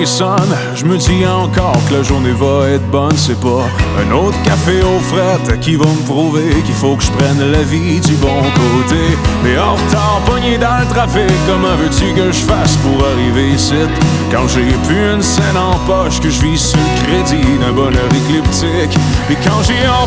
sonne, je me dis encore que la journée va être bonne. C'est pas un autre café aux frettes qui va me prouver qu'il faut que je prenne la vie du bon côté. Mais en retard, pogné dans le trafic, comment veux-tu que je fasse pour arriver ici? Quand j'ai plus une scène en poche, que je vis sur le crédit d'un bonheur écliptique. Et quand j'y en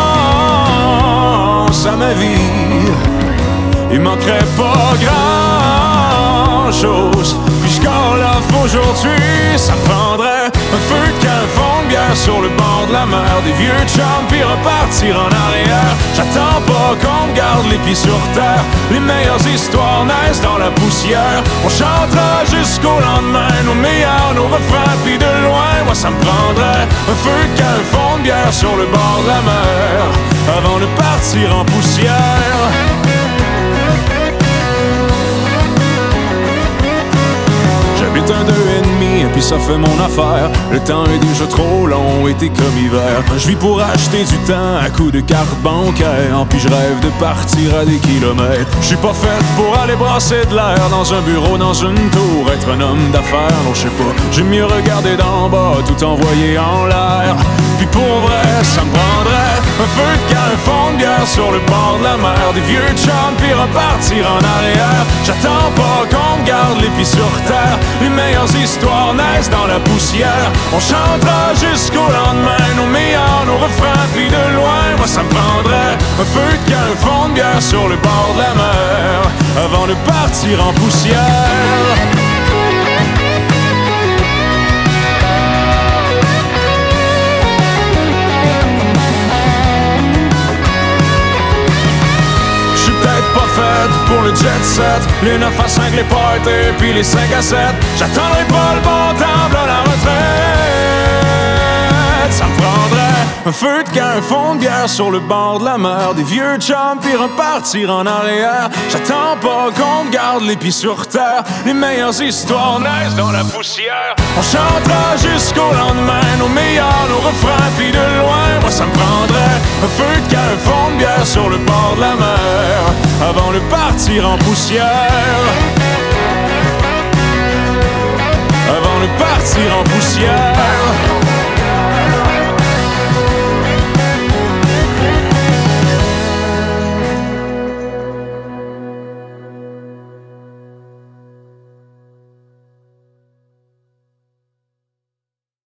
pense à ma vie, il manquerait pas grand-chose. Puis je call off aujourd'hui, ça me prendrait un feu de camp, fond de bière sur le bord de la mer, des vieux chums puis repartir en arrière. J'attends pas qu'on me garde les pieds sur terre, les meilleures histoires naissent dans la poussière. On chantera jusqu'au lendemain, nos meilleurs, nos refrains, puis de loin, moi ça me prendrait un feu de camp, fond de bière sur le bord de la mer, avant de partir en poussière. J'habite un 2,5 et puis ça fait mon affaire. Le temps est déjà trop long, été comme hiver. Je vis pour acheter du temps à coups de carte bancaire, puis je rêve de partir à des kilomètres. Je suis pas faite pour aller brasser de l'air dans un bureau, dans une tour, être un homme d'affaires, non je sais pas. J'aime mieux regarder d'en bas, tout envoyer en l'air. Puis pour vrai, ça me prendrait un feu de camp, un fond de bière sur le bord de la mer, des vieux chums, puis repartir en arrière. J'attends pas qu'on me garde les pieds sur terre, les meilleures histoires naissent dans la poussière. On chantera jusqu'au lendemain, nos meilleurs, nos refrains, puis de loin, moi ça me prendrait un feu de camp, un fond de bière sur le bord de la mer, avant de partir en poussière. Pour le jet set, les 9 à 5, les parties, puis les 5 à 7. J'attendrai pas le bon temps à la retraite. Ça me prendrait un feu de camp, un fond de bière sur le bord de la mer, des vieux chums, puis repartir en arrière. J'attends pas qu'on me garde les pieds sur terre, les meilleures histoires naissent dans la poussière. On chantera jusqu'au lendemain, nos meilleurs, nos refrains, puis de loin, moi ça me prendrait un feu de camp, un fond de bière sur le bord de la mer, avant de partir en poussière. Avant de partir en poussière.